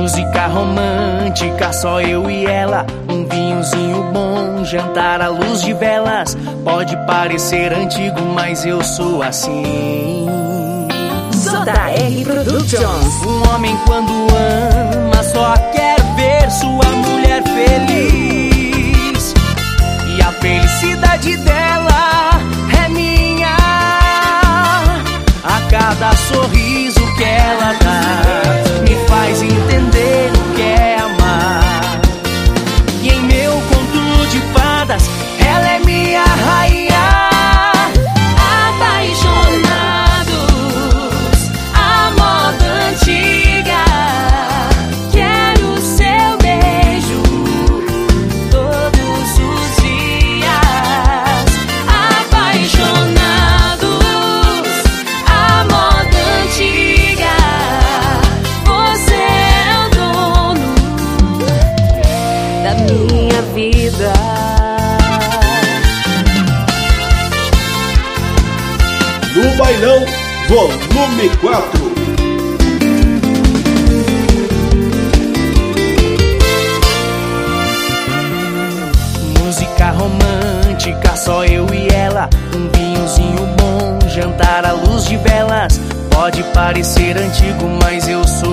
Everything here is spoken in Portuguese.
Música romântica, só eu e ela. Um vinhozinho bom, jantar à luz de velas. Pode parecer antigo, mas eu sou assim. JR Productions. Um homem quando ama só quer ver sua mulher feliz. E a felicidade dela é minha. A cada sorriso que ela dá me faz entender o que é amar. E em meu conto de fadas ela é minha rainha. Minha vida. No Bailão, volume 4. Música romântica, só eu e ela. Um vinhozinho bom, jantar à luz de velas. Pode parecer antigo, mas eu sou